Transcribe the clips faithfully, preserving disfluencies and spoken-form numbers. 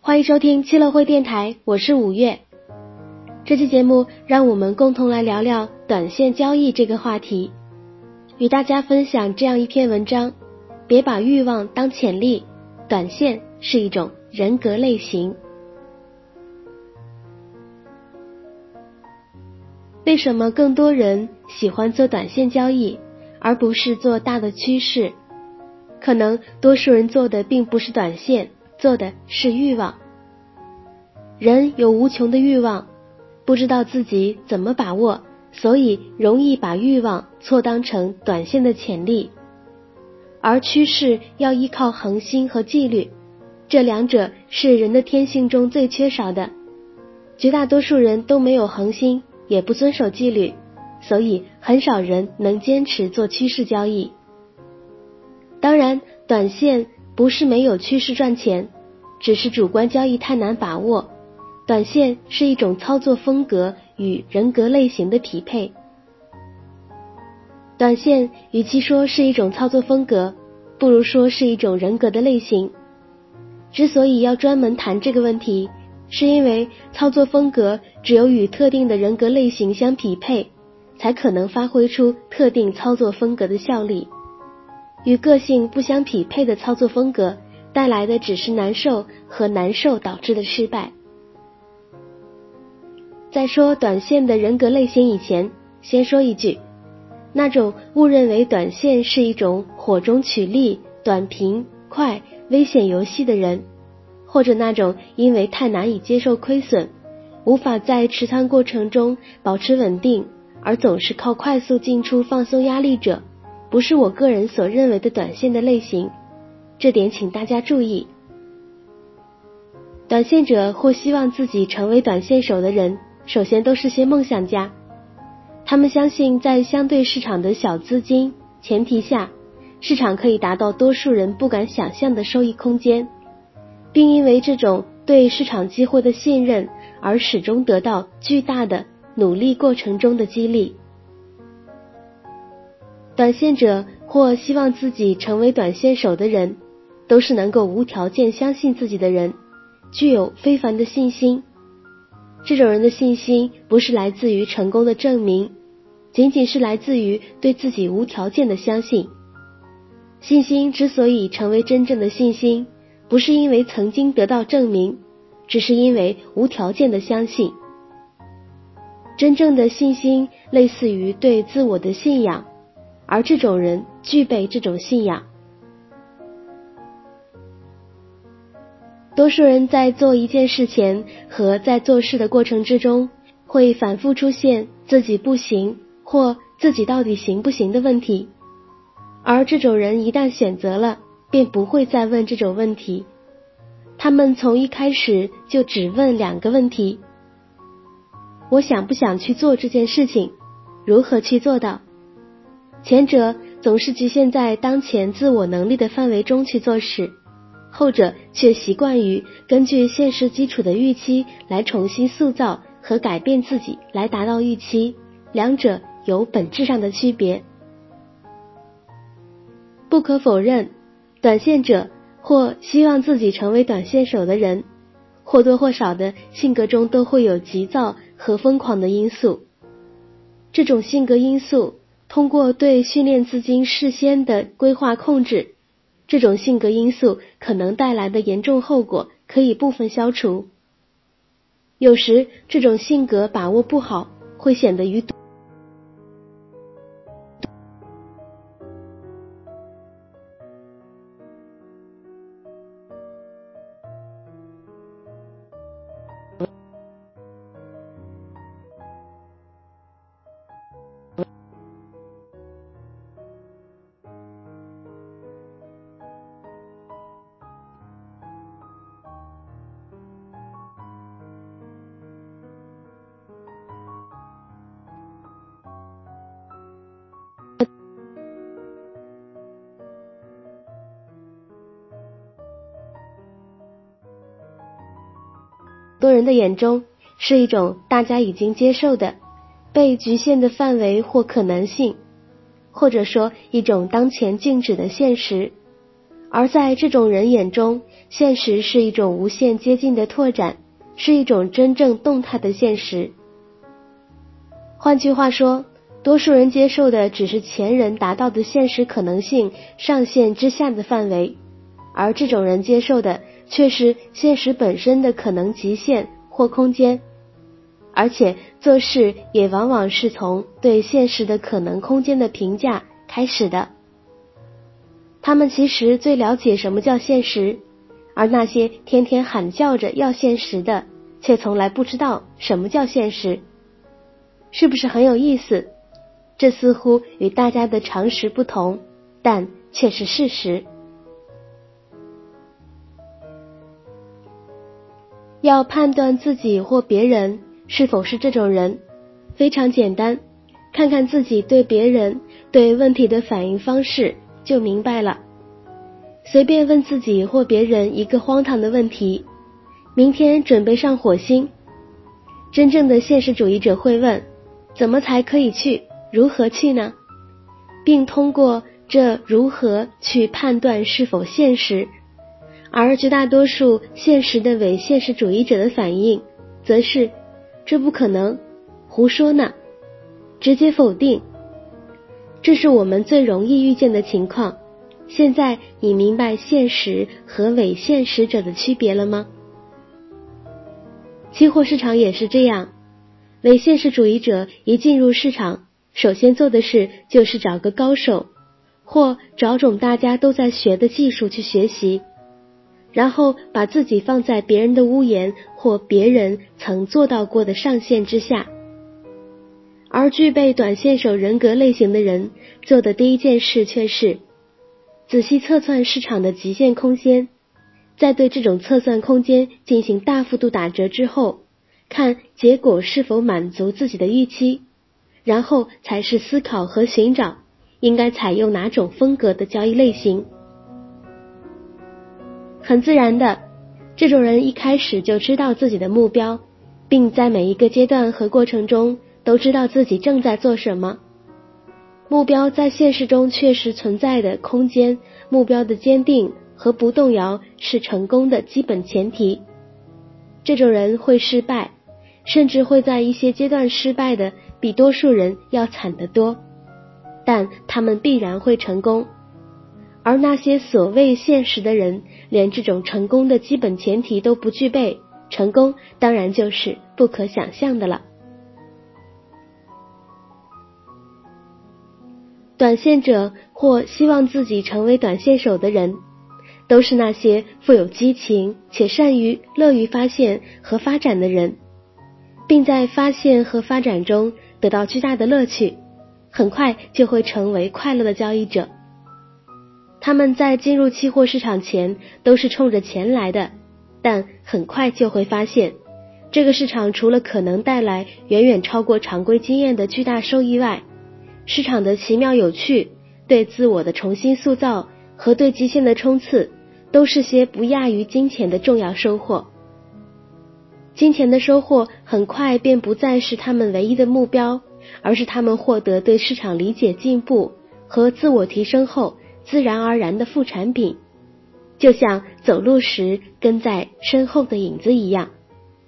欢迎收听七乐会电台，我是五月。这期节目让我们共同来聊聊短线交易这个话题，与大家分享这样一篇文章：别把欲望当潜力，短线是一种人格类型。为什么更多人喜欢做短线交易，而不是做大的趋势？可能多数人做的并不是短线，做的是欲望。人有无穷的欲望，不知道自己怎么把握，所以容易把欲望错当成短线的潜力。而趋势要依靠恒心和纪律，这两者是人的天性中最缺少的。绝大多数人都没有恒心，也不遵守纪律，所以很少人能坚持做趋势交易。当然，短线不是没有趋势赚钱，只是主观交易太难把握。短线是一种操作风格与人格类型的匹配。短线与其说是一种操作风格，不如说是一种人格的类型。之所以要专门谈这个问题，是因为操作风格只有与特定的人格类型相匹配，才可能发挥出特定操作风格的效力。与个性不相匹配的操作风格带来的只是难受和难受导致的失败。在说短线的人格类型以前，先说一句，那种误认为短线是一种火中取栗、短平快、危险游戏的人，或者那种因为太难以接受亏损，无法在持仓过程中保持稳定，而总是靠快速进出放松压力者，不是我个人所认为的短线的类型，这点请大家注意。短线者或希望自己成为短线手的人，首先都是些梦想家，他们相信在相对市场的小资金前提下，市场可以达到多数人不敢想象的收益空间，并因为这种对市场机会的信任而始终得到巨大的努力过程中的激励。短线者或希望自己成为短线手的人，都是能够无条件相信自己的人，具有非凡的信心。这种人的信心不是来自于成功的证明，仅仅是来自于对自己无条件的相信。信心之所以成为真正的信心，不是因为曾经得到证明，只是因为无条件的相信。真正的信心类似于对自我的信仰，而这种人具备这种信仰。多数人在做一件事前和在做事的过程之中，会反复出现自己不行或自己到底行不行的问题，而这种人一旦选择了，便不会再问这种问题。他们从一开始就只问两个问题：我想不想去做这件事情，如何去做到。前者总是局限在当前自我能力的范围中去做事，后者却习惯于根据现实基础的预期来重新塑造和改变自己来达到预期，两者有本质上的区别。不可否认，短线者或希望自己成为短线手的人，或多或少的性格中都会有急躁和疯狂的因素。这种性格因素通过对训练资金事先的规划控制，这种性格因素可能带来的严重后果可以部分消除。有时这种性格把握不好，会显得愚钝。多人的眼中是一种大家已经接受的被局限的范围或可能性，或者说一种当前静止的现实， 而在这种人眼中，现实是一种无限接近的拓展，是一种真正动态的现实。换句话说，多数人接受的只是前人达到的现实可能性上限之下的范围，而这种人接受的却是现实本身的可能极限或空间，而且做事也往往是从对现实的可能空间的评价开始的。他们其实最了解什么叫现实，而那些天天喊叫着要现实的，却从来不知道什么叫现实。是不是很有意思？这似乎与大家的常识不同，但却是事实。要判断自己或别人是否是这种人，非常简单，看看自己对别人对问题的反应方式就明白了。随便问自己或别人一个荒唐的问题，明天准备上火星，真正的现实主义者会问，怎么才可以去，如何去呢？并通过这如何去判断是否现实。而绝大多数现实的伪现实主义者的反应则是，这不可能，胡说呢，直接否定。这是我们最容易遇见的情况。现在你明白现实和伪现实者的区别了吗？期货市场也是这样，伪现实主义者一进入市场，首先做的事就是找个高手，或找种大家都在学的技术去学习，然后把自己放在别人的屋檐或别人曾做到过的上限之下。而具备短线手人格类型的人做的第一件事却是仔细测算市场的极限空间，在对这种测算空间进行大幅度打折之后，看结果是否满足自己的预期，然后才是思考和寻找应该采用哪种风格的交易类型。很自然的，这种人一开始就知道自己的目标，并在每一个阶段和过程中都知道自己正在做什么。目标在现实中确实存在的空间，目标的坚定和不动摇是成功的基本前提。这种人会失败，甚至会在一些阶段失败的比多数人要惨得多，但他们必然会成功。而那些所谓现实的人，连这种成功的基本前提都不具备，成功当然就是不可想象的了。短线者或希望自己成为短线手的人，都是那些富有激情且善于乐于发现和发展的人，并在发现和发展中得到巨大的乐趣，很快就会成为快乐的交易者。他们在进入期货市场前都是冲着钱来的，但很快就会发现，这个市场除了可能带来远远超过常规经验的巨大收益外，市场的奇妙有趣，对自我的重新塑造和对极限的冲刺，都是些不亚于金钱的重要收获。金钱的收获很快便不再是他们唯一的目标，而是他们获得对市场理解进步和自我提升后自然而然的副产品，就像走路时跟在身后的影子一样。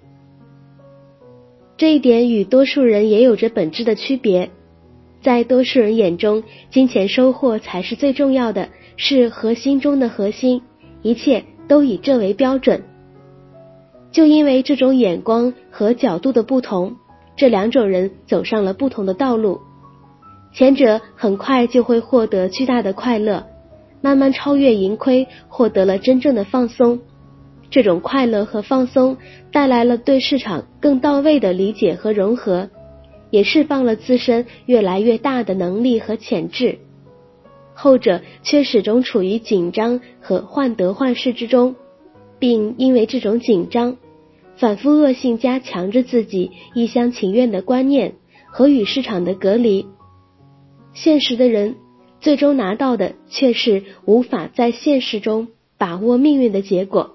这一点与多数人也有着本质的区别。在多数人眼中，金钱收获才是最重要的，是核心中的核心，一切都以这为标准。就因为这种眼光和角度的不同，这两种人走上了不同的道路。前者很快就会获得巨大的快乐，慢慢超越盈亏，获得了真正的放松。这种快乐和放松带来了对市场更到位的理解和融合，也释放了自身越来越大的能力和潜质。后者却始终处于紧张和患得患失之中，并因为这种紧张，反复恶性加强着自己一厢情愿的观念和与市场的隔离。现实的人最终拿到的却是无法在现实中把握命运的结果。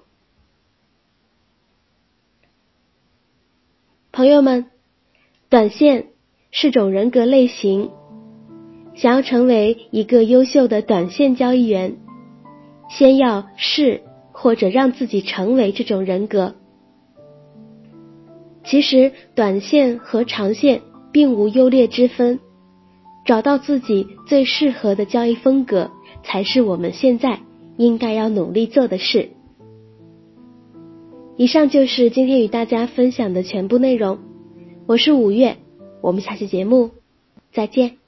朋友们，短线是种人格类型，想要成为一个优秀的短线交易员， 先要是或者让自己成为这种人格。其实短线和长线并无优劣之分，找到自己最适合的交易风格，才是我们现在应该要努力做的事。以上就是今天与大家分享的全部内容，我是五月，我们下期节目再见。